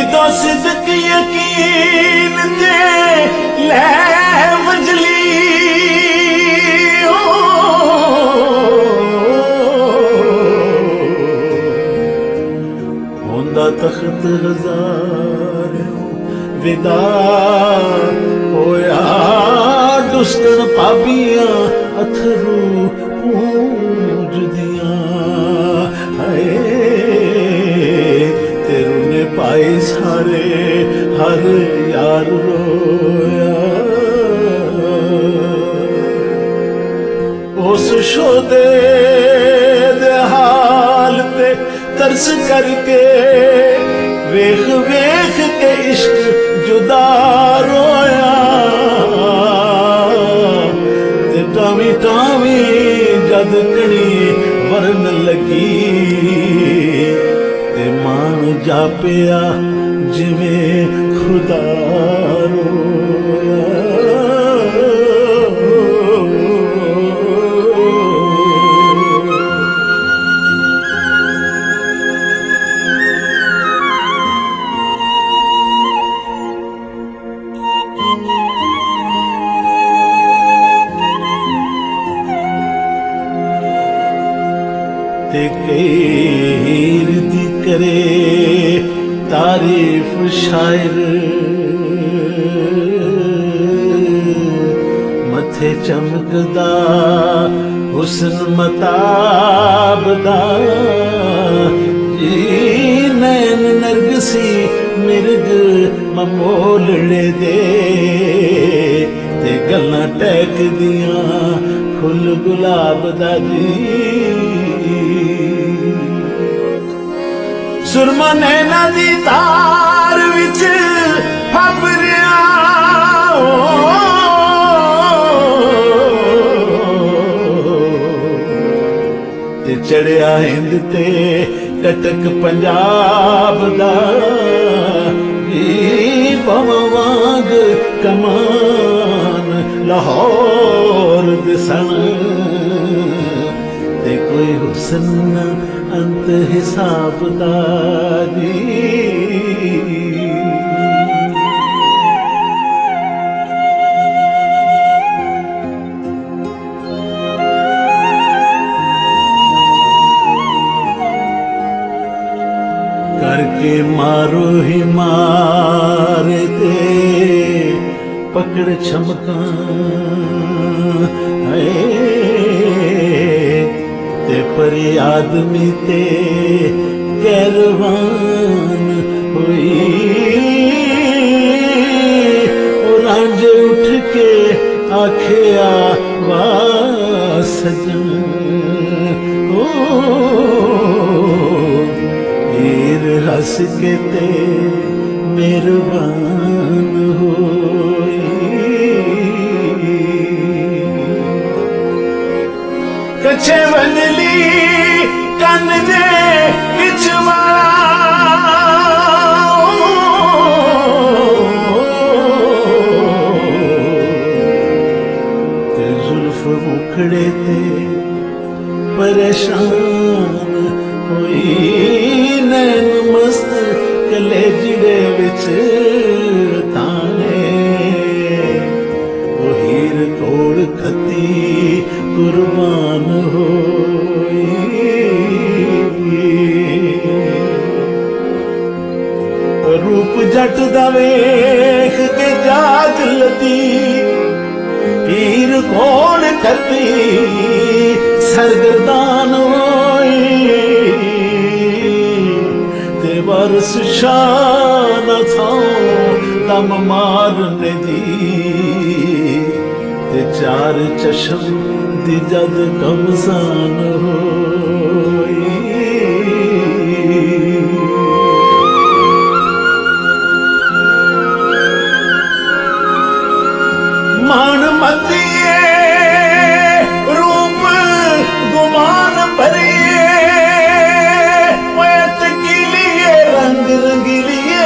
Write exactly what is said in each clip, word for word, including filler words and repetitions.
जदों सिदक यकीन ते लै वजली होंदा तख्त हजार विदा होया दुष्कन पाबियां अथरू पूज दिया हाय तेरू ने पाए सारे हर यार रोया उस शोदे दे हाल ते तरस करके वेख वेख के इश्क जुदा रोया ते टावी टावी जद कणी वरन लगी ते मान जापिया जिवें खुदा रोया ते हीर दी करे तारीफ शायर मथे चमकदा हुस्न मताब दा जी नैन नरगसी मिर्ग ममोलड़े दे ते गल्लां टैक दियां फुल गुलाब दा जी सुरमा नैना दी तार विच फबरिया ते चढ़िया हिंद ते कटक पंजाब दा पव वांग कमान लाहौर दिसन ते कोई हुस्न अंत हिसाब दा जी करके मारो ही मारे ते पकड़ छमका ते पर आदमी ते कैरवान हुई रांझ उठ के आखिया वाह सजन ओ हीर हंस के ते मेहरबान होई कच्छे वनली कन दे बिचवा ते जुल्फ मुखड़े ते परेशान होई नैन मस्त कलेजड़े विच ताने ओ हीर कोड़ खती कुर्बान होई रूप जट दा वेख के जाग लती हीर कोड़ खती सरगर्दान होई ते वारस शान था दम मारने दी ते चार चश्म दी जद कमसान होई मान मतिए रूप गुमान भरिए तकीलिए रंग रंगीलिए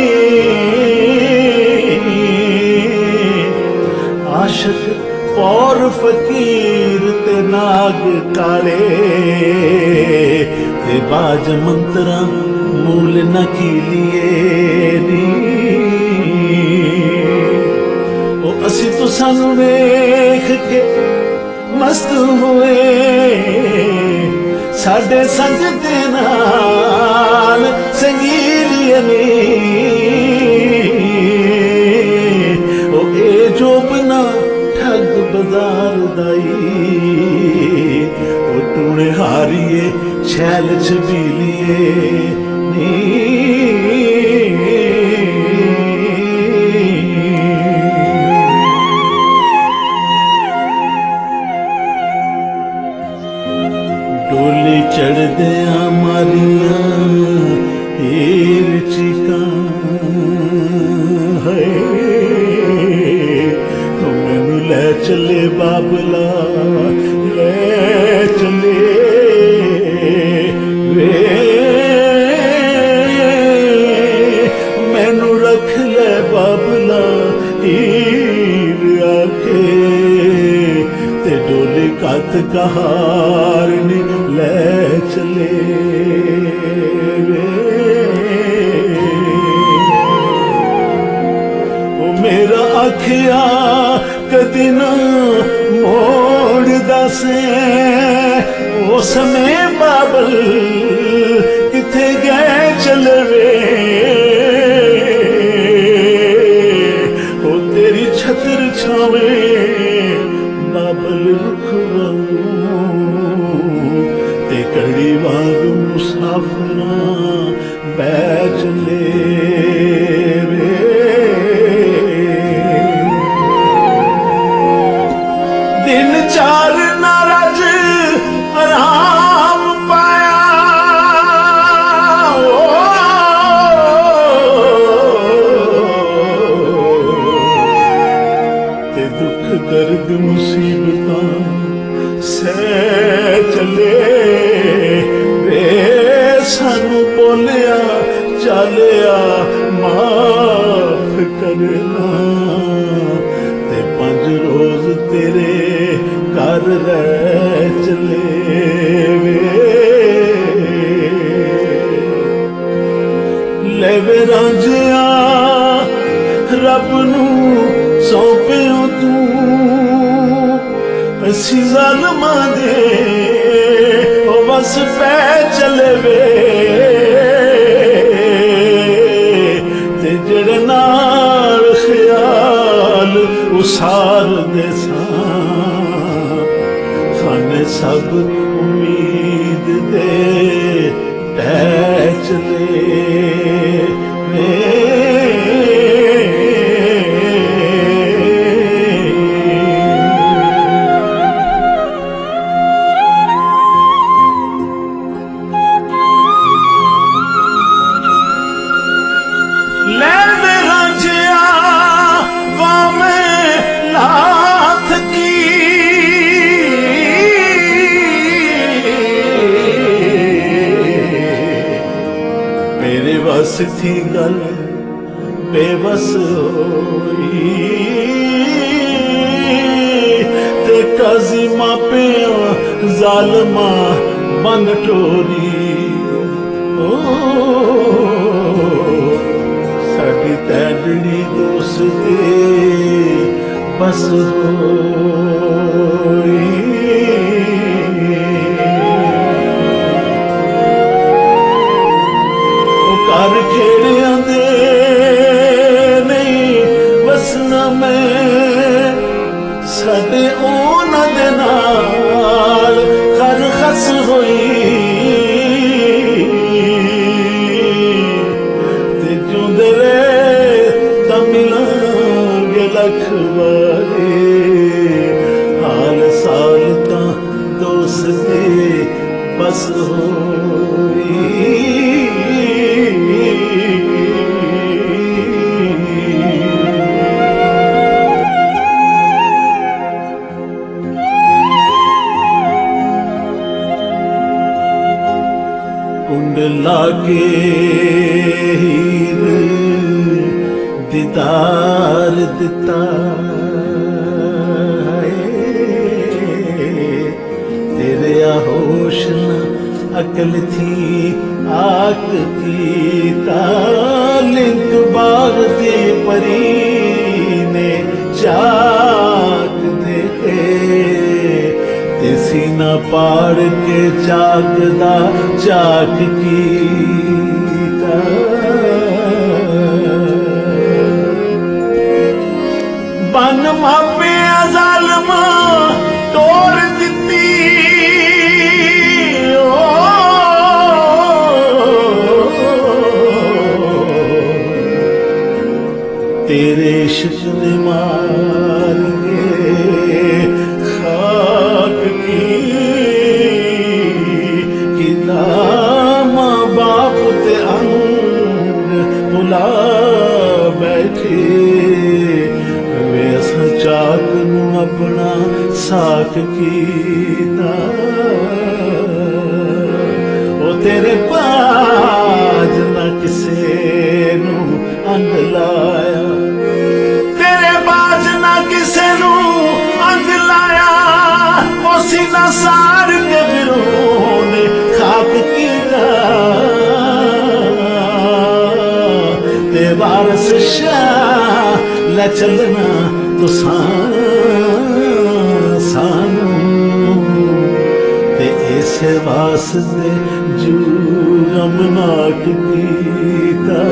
आशिक और फकीर ते नाग काले ते बाज मंत्रा मूल न कीलिए ओ असी तो सानू वेख के मस्त होए साडे संग दे नाल संगीलिए ने ओ ए जोबना ठग बाजार दाई ओ टूणे हारिए छैल छबीलिए नी डोली चढ़दिया मारिया हीर चिका है तो मैनू ले चले बाबला ले चले वे मैनू रख ले बाबला हीर आके ते डोली कत कहार ने ले चले वे ओ मेरा आखिया कदी ना मोड़ दसे ओ समय बाबल किथे गए चलवे ओ तेरी छतर छावे बाबल रुख ते कड़ी वाग मुसाफरा बैच ले दिन चार नाराज आराम पाया ओ ते दुख दर्द मुसीबतां सह चले वे सानू बोलिया चलिया माफ करना ते पंज रोज तेरे घर रह चले वे ले वे रांझिया रब नू सौंपियो तू असी ज़ालमा दे ओ बस पै चले वे ते जड़े नाल ख्याल उसार दे साने सब उम्मीद दे तै चले वे बस थी गल बेबस होई ते काजी मापिया जालमा बन टोरी ओ साडी तैडड़ी दोस्ती बस होई घर खेड़िया दे नहीं वसना मैं साडे ओना दे नाल घर खस होई ते जुंदे रे तां मिलांगे लख बारी हाल साल तां दोस्ती बस होई लागे हीर दीदार दिता तेरे होश न अकल थी आक कीता लिंक बाग दी परी ने चाक दे ते सीना पाड़ के चाकदा चाक कीता बन मापे जालमा तोड़ दिती तेरे इश्क ने मार के खाक की किदा मां बाप ते अंग भुला बैठे वे चाक नू अपना साक कीता ओ तेरे बाज न किसे नू अंग लाया तेरे बाज न किसे नू अंग लाया ओ सीना सार के बिरोने खाक कीता ते वारस शाह लै चलना तुसां सानू ते इस वास्ते जू गमनाक कीता